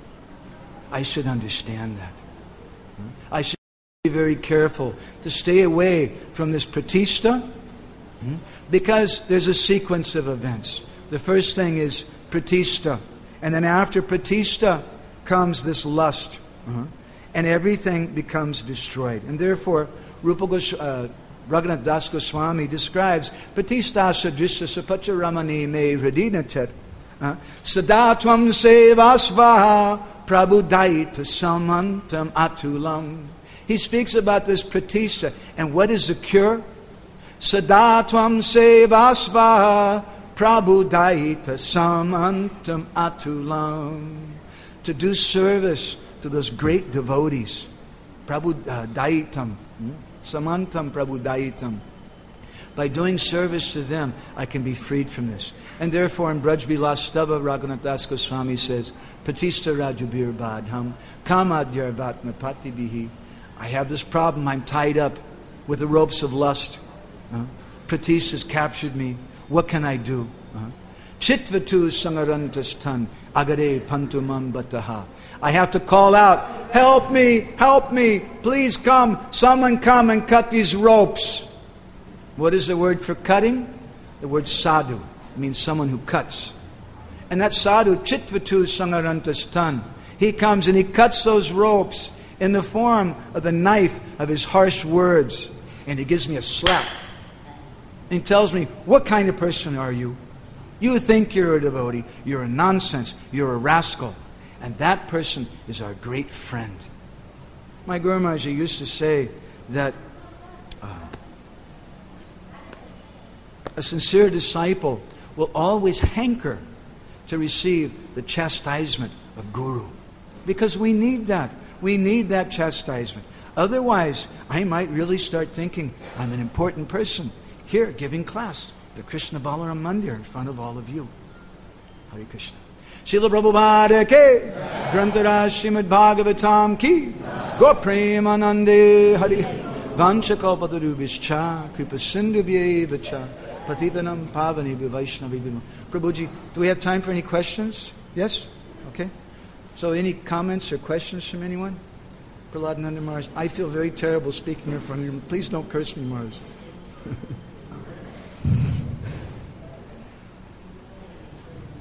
I should understand that. I should be very careful to stay away from this pratishta, because there's a sequence of events. The first thing is pratishta, and then after pratishta comes this lust. Uh-huh. And everything becomes destroyed. And therefore, Rupa Gosh, uh, Raghunath Das Goswami describes Patistasa Drisya Sapacha Ramani Me Hridinatet Sadatvam Sevasvaha Prabhudaita Samantam Atulam. He speaks about this pratishta. And what is the cure? Sadatvam Sevasvaha Prabhudaita Samantam Atulam. To do service to those great devotees. Prabhu uh, Daitam. Hmm? Samantam Prabhu Daitam. By doing service to them, I can be freed from this. And therefore in Braj Bilas Stava, Raghunath Das Goswami says, Patista Rajubir Badham, Kamadyar Vatmapati Bihi. I have this problem, I'm tied up with the ropes of lust. Uh, Pratis has captured me. What can I do? Uh, Chitvatu Sangarantastan, Agare Pantumam Bataha. I have to call out, help me, help me, please come, someone come and cut these ropes. What is the word for cutting? The word sadhu. It means someone who cuts. And that sadhu, chitvatu sangarantastan, he comes and he cuts those ropes in the form of the knife of his harsh words. And he gives me a slap. And he tells me, what kind of person are you? You think you're a devotee. You're a nonsense. You're a rascal. And that person is our great friend. My Guru Maharaj used to say that uh, a sincere disciple will always hanker to receive the chastisement of Guru. Because we need that. We need that chastisement. Otherwise, I might really start thinking I'm an important person here giving class, the Krishna Balaram Mandir in front of all of you. Hare Krishna. Srila Prabhupada ke, Grantaraj Srimad Bhagavatam ki, Go Premanande Hari, Vancha Kalpatarubhischa, Kripa Sindhubhyevacha, Patitanam Pavani Vaishnavi Vima. Prabhuji, do we have time for any questions? Yes? Okay. So any comments or questions from anyone? Prahlad Nanda Maharaj, I feel very terrible speaking in front of you. Please don't curse me, Maharaj.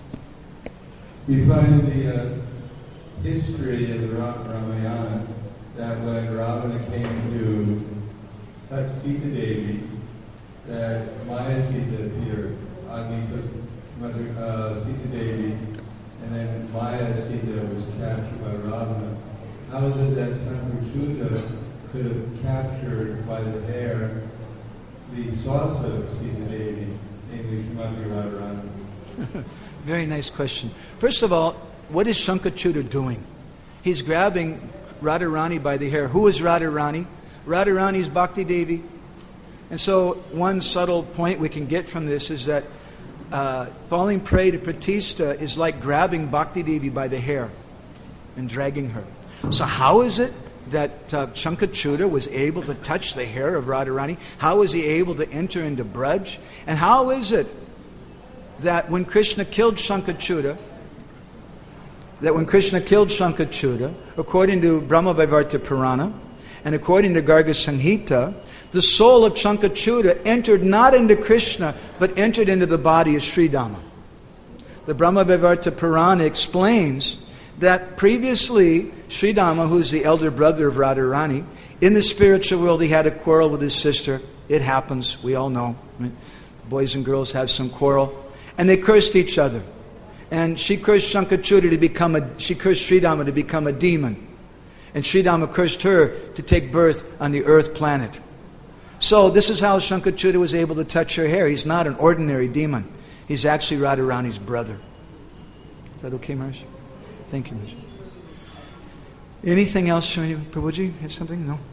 We find the uh, history of the Ramayana that when Ravana came to touch Sita Devi, that Maya Sita appeared. Agni took Mother uh, Sita Devi, and then Maya Sita was captured by Ravana. How is it that Sankachuta could have captured by the hair the source of Sita Devi, namely Srimati Radharani? Very nice question. First of all, what is Shankachuta doing? He's grabbing Radharani by the hair. Who is Radharani? Radharani is Bhakti Devi. And so one subtle point we can get from this is that uh, falling prey to Pratishta is like grabbing Bhakti Devi by the hair and dragging her. So how is it that uh, Shankachuta was able to touch the hair of Radharani? How was he able to enter into Braj? And how is it that when Krishna killed Shankachuta, that when Krishna killed Shankachuta, according to Brahma-Vaivarta Purana, and according to Garga Samhita, the soul of Shankachuta entered not into Krishna, but entered into the body of Sridhama. The Brahma-Vaivarta Purana explains that previously, Sridhama, who's the elder brother of Radharani, in the spiritual world he had a quarrel with his sister. It happens, we all know. Right? Boys and girls have some quarrel. And they cursed each other. And she cursed Shankachuta to become a, she cursed Sridhama to become a demon. And Sridhama cursed her to take birth on the earth planet. So this is how Shankachuta was able to touch her hair. He's not an ordinary demon. He's actually Radharani's brother. Is that okay, Maharaj? Thank you, Maharaj. Anything else, Prabhuji? Have something? No?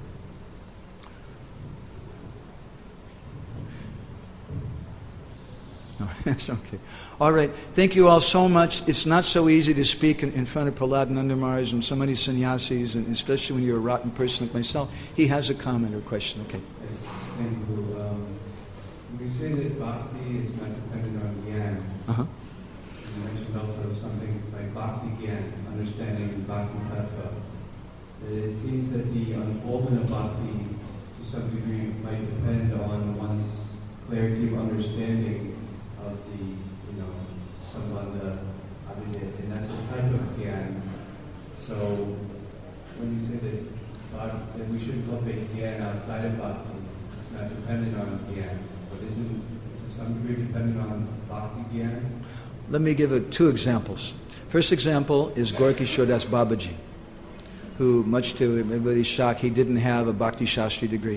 No, that's okay. All right. Thank you all so much. It's not so easy to speak in, in front of Prahlad Nanda Maharaj and so many sannyasis, and especially when you're a rotten person like myself. He has a comment or question. Okay. Thank you. Um, we say that bhakti is not dependent on gyan. Uh-huh. You mentioned also something like bhakti gyan, understanding bhakti tattva. It seems that the unfoldment of bhakti to some degree might depend on one's clarity of understanding of the, you know, sambandha, abhidya, and that's a type of gyan. So when you say that, bhakti, that we shouldn't cultivate gyan outside of bhakti, it's not dependent on gyan, but isn't it to some degree dependent on bhakti gyan? Let me give it two examples. First example is Gorkishore Das Babaji, who, much to everybody's shock, he didn't have a Bhakti Shastri degree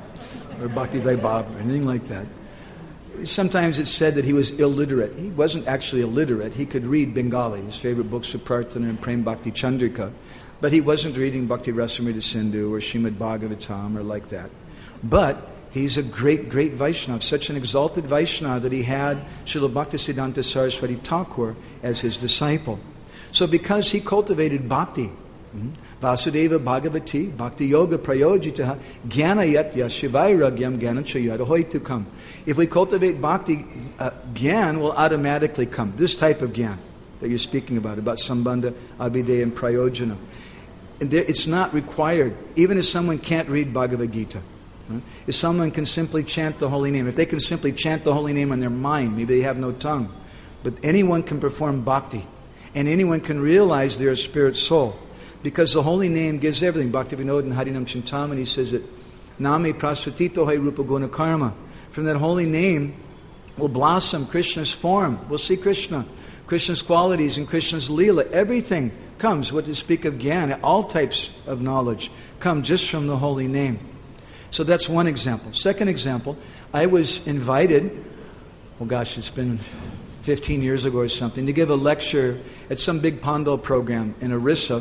or Bhakti Vaibhav or anything like that. Sometimes it's said that he was illiterate. He wasn't actually illiterate. He could read Bengali. His favorite books were Prarthana and Prem Bhakti Chandrika. But he wasn't reading Bhakti Rasamrita Sindhu or Srimad Bhagavatam or like that. But he's a great, great Vaishnava, such an exalted Vaishnava that he had Srila Bhaktisiddhanta Saraswati Thakur as his disciple. So because he cultivated bhakti, Vasudeva Bhagavati, Bhakti Yoga Prayojitaha, Gyanayat Yashivairagyam Gyanachayadahoitu come. If we cultivate bhakti, uh, Gyan will automatically come. This type of Gyan that you're speaking about, about Sambandha, Abhideya, and Prayojana. And there, it's not required, even if someone can't read Bhagavad Gita. Right? If someone can simply chant the holy name, if they can simply chant the holy name in their mind, maybe they have no tongue, but anyone can perform bhakti, and anyone can realize they're a spirit soul. Because the holy name gives everything. Bhaktivinoda and Harinam Chintamani says that Name Prasvatito Hai Rupa Guna Karma. From that holy name will blossom Krishna's form. We'll see Krishna, Krishna's qualities and Krishna's Leela. Everything comes, what to speak of Gyan, all types of knowledge come just from the holy name. So that's one example. Second example, I was invited, oh gosh, it's been fifteen years ago or something, to give a lecture at some big Pandal program in Orissa.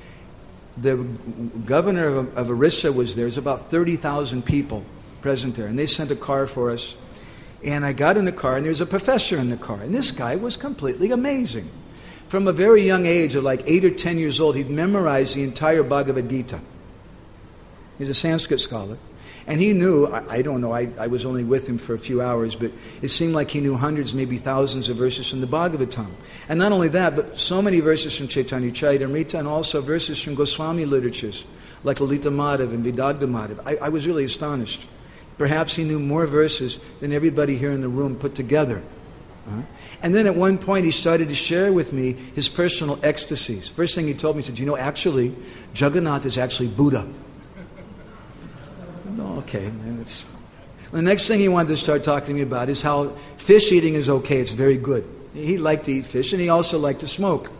The governor of, of Orissa was there. There's about thirty thousand people present there. And they sent a car for us. And I got in the car, and there was a professor in the car. And this guy was completely amazing. From a very young age, of like eight or ten years old, he'd memorized the entire Bhagavad Gita. He's a Sanskrit scholar. And he knew, I, I don't know, I, I was only with him for a few hours, but it seemed like he knew hundreds, maybe thousands of verses from the Bhagavatam. And not only that, but so many verses from Chaitanya Charitamrita and also verses from Goswami literatures, like Lalita Madhav and Vidagdha Madhav. I, I was really astonished. Perhaps he knew more verses than everybody here in the room put together. Uh-huh. And then at one point he started to share with me his personal ecstasies. First thing he told me, he said, you know, actually, Jagannath is actually Buddha. Oh, okay. And it's... The next thing he wanted to start talking to me about is how fish eating is okay. It's very good. He liked to eat fish, and he also liked to smoke.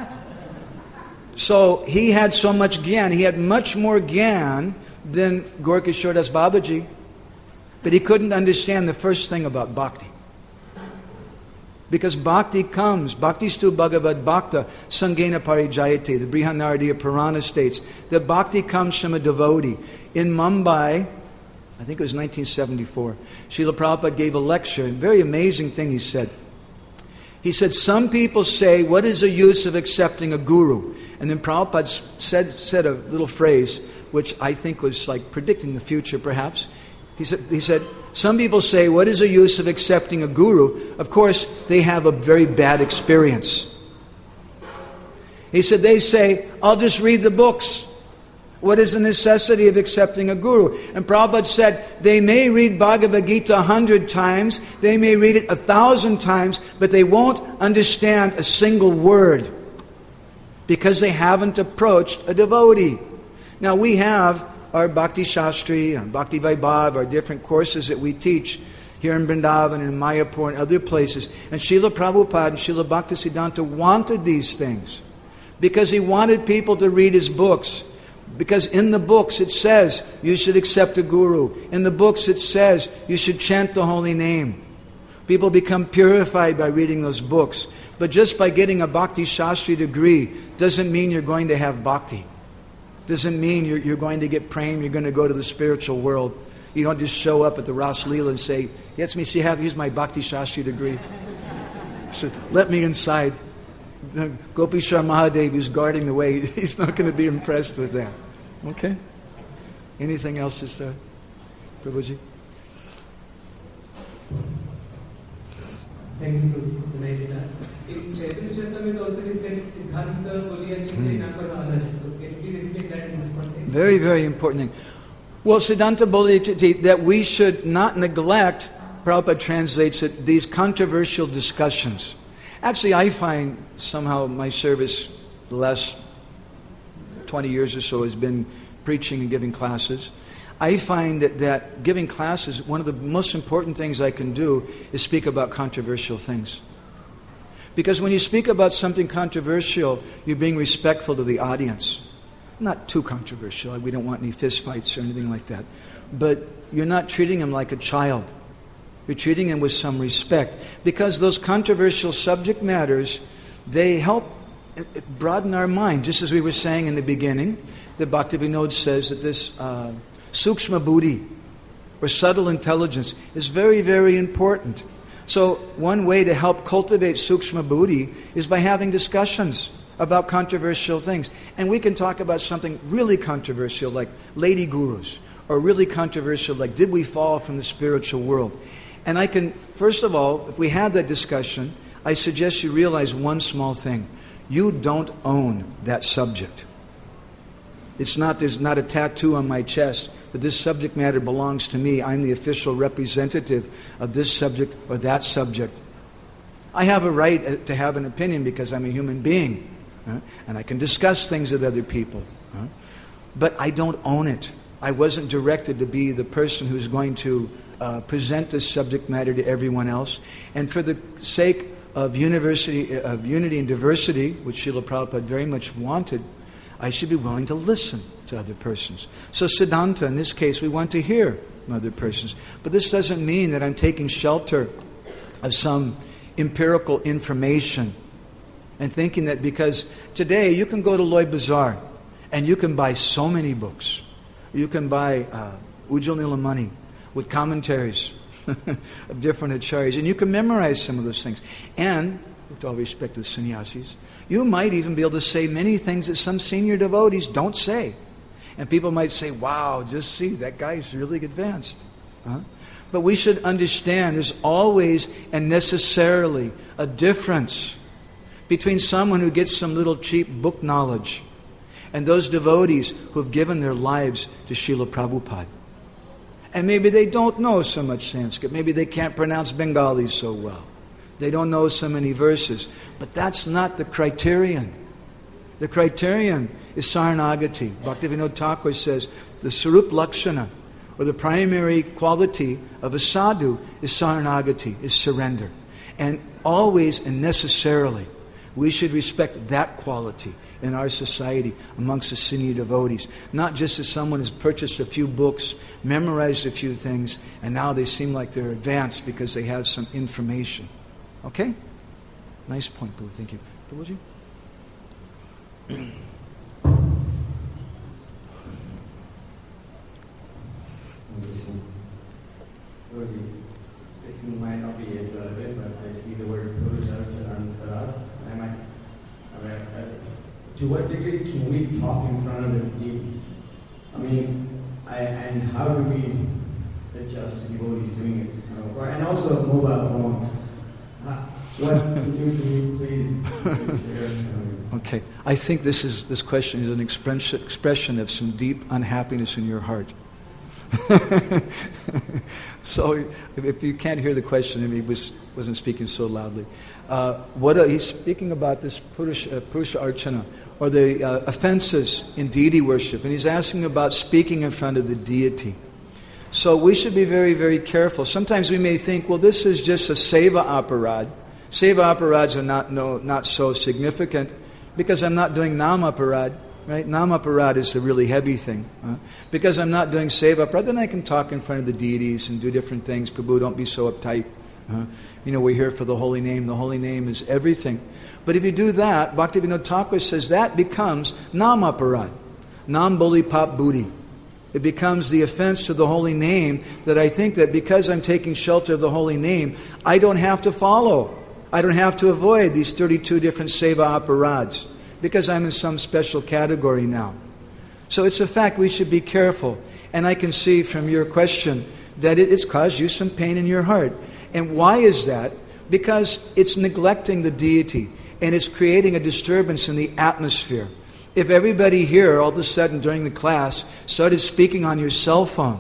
So he had so much gyan. He had much more gyan than Gorkishore Das Babaji. But he couldn't understand the first thing about bhakti. Because bhakti comes, bhakti stu bhagavad bhakta sangena parijayate, the Brihanaradiya Purana states that bhakti comes from a devotee. In Mumbai, I think it was nineteen seventy-four, Srila Prabhupada gave a lecture, a very amazing thing he said. He said, some people say, what is the use of accepting a guru? And then Prabhupada said, said a little phrase, which I think was like predicting the future perhaps. He said, he said, some people say, what is the use of accepting a guru? Of course, they have a very bad experience. He said, they say, I'll just read the books. What is the necessity of accepting a guru? And Prabhupada said, they may read Bhagavad Gita a hundred times, they may read it a thousand times, but they won't understand a single word because they haven't approached a devotee. Now we have our Bhakti Shastri and Bhakti Vaibhav, our different courses that we teach here in Vrindavan and Mayapur and other places. And Srila Prabhupada and Srila Bhaktisiddhanta wanted these things because he wanted people to read his books. Because in the books it says you should accept a guru. In the books it says you should chant the holy name. People become purified by reading those books. But just by getting a Bhakti Shastri degree doesn't mean you're going to have bhakti. Doesn't mean you're, you're going to get prem, you're going to go to the spiritual world. You don't just show up at the Ras Leela and say, yes, me see, have used my Bhakti Shastri degree. So let me inside. Gopishwar Mahadev is guarding the way. He's not going to be impressed with that. Okay? Anything else to say? Prabhuji? Thank you for the nice class. In Chaitanya Charitamrita also it said Siddhanta Boliya Chitte na karo others. So can you please explain that in this context? Very, very important thing. Well, Siddhanta Boliya Chitte, that we should not neglect, Prabhupada translates it, these controversial discussions. Actually, I find somehow my service the last twenty years or so has been preaching and giving classes. I find that, that giving classes, one of the most important things I can do is speak about controversial things. Because when you speak about something controversial, you're being respectful to the audience. Not too controversial. We don't want any fist fights or anything like that. But you're not treating them like a child. You're treating them with some respect. Because those controversial subject matters, they help broaden our mind. Just as we were saying in the beginning, that Bhaktivinoda says that this uh, sukshma buddhi, or subtle intelligence, is very, very important. So one way to help cultivate sukshma buddhi is by having discussions about controversial things. And we can talk about something really controversial like lady gurus, or really controversial like did we fall from the spiritual world. And I can, first of all, if we have that discussion, I suggest you realize one small thing. You don't own that subject. It's not, there's not a tattoo on my chest that this subject matter belongs to me. I'm the official representative of this subject or that subject. I have a right to have an opinion because I'm a human being. Huh? And I can discuss things with other people. Huh? But I don't own it. I wasn't directed to be the person who's going to uh, present this subject matter to everyone else. And for the sake of university, of unity and diversity, which Srila Prabhupada very much wanted, I should be willing to listen to other persons. So Siddhanta, in this case, we want to hear from other persons. But this doesn't mean that I'm taking shelter of some empirical information and thinking that because today you can go to Loy Bazaar and you can buy so many books. You can buy uh, Ujjwal Nilamani with commentaries of different acharyas, and you can memorize some of those things. And, with all respect to the sannyasis, you might even be able to say many things that some senior devotees don't say. And people might say, wow, just see, that guy's really advanced. Huh? But we should understand there's always and necessarily a difference between someone who gets some little cheap book knowledge and those devotees who have given their lives to Srila Prabhupada. And maybe they don't know so much Sanskrit. Maybe they can't pronounce Bengali so well. They don't know so many verses. But that's not the criterion. The criterion is Saranagati. Bhaktivinoda Thakur says the Sarup Lakshana, or the primary quality of a sadhu, is Saranagati, is surrender. And always and necessarily, we should respect that quality in our society amongst the senior devotees. Not just as someone has purchased a few books, memorized a few things, and now they seem like they're advanced because they have some information. Okay? Nice point, Boo. Thank you. Prabhuji? This might not be as relevant, but I see the word Purusha Archanantara. I might, I mean, uh, to what degree can we talk in front of the deities? I mean, I, and how do we adjust to devotees doing it? Uh, or, and also a mobile phone. Uh, what can you, can you please share? Okay, I think this is this question is an expression expression of some deep unhappiness in your heart. So, if, if you can't hear the question, and he was wasn't speaking so loudly, uh, what uh, he's speaking about this Purusha, uh, Purusha Archana, or the uh, offenses in deity worship, and he's asking about speaking in front of the deity. So we should be very, very careful. Sometimes we may think, well, this is just a seva aparad. Seva aparads are not no not so significant because I'm not doing nama aparad. Right? Nama aparad is the really heavy thing. Huh? Because I'm not doing seva aparad, then I can talk in front of the deities and do different things. Prabhu, don't be so uptight. Huh? You know, we're here for the holy name. The holy name is everything. But if you do that, Bhaktivinoda Thakur says that becomes nama aparad. Nam boli pap buddhi. It becomes the offense to the holy name that I think that because I'm taking shelter of the holy name, I don't have to follow. I don't have to avoid these thirty-two different seva aparads because I'm in some special category now. So it's a fact we should be careful. And I can see from your question that it's caused you some pain in your heart. And why is that? Because it's neglecting the deity and it's creating a disturbance in the atmosphere. If everybody here all of a sudden during the class started speaking on your cell phone,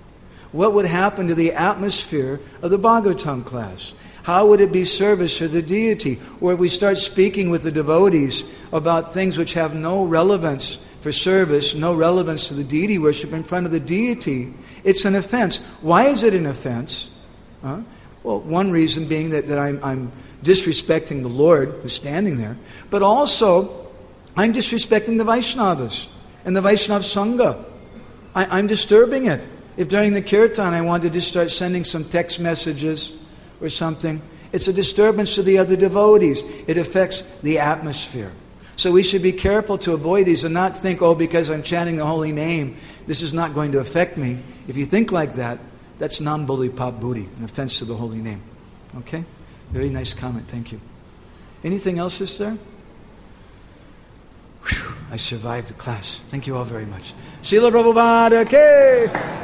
what would happen to the atmosphere of the Bhagavatam class? How would it be service for the deity? Or if we start speaking with the devotees about things which have no relevance for service, no relevance to the deity worship in front of the deity, it's an offense. Why is it an offense? Huh? Well, one reason being that, that I'm, I'm disrespecting the Lord who's standing there, but also I'm disrespecting the Vaishnavas and the Vaishnava Sangha. I, I'm disturbing it. If during the kirtan I want to just start sending some text messages or something, it's a disturbance to the other devotees. It affects the atmosphere. So we should be careful to avoid these and not think, oh, because I'm chanting the holy name, this is not going to affect me. If you think like that, that's nam boli pap buddhi, an offense to the holy name. Okay? Very nice comment. Thank you. Anything else, sister? Whew, I survived the class. Thank you all very much. Srila Prabhupada Ki!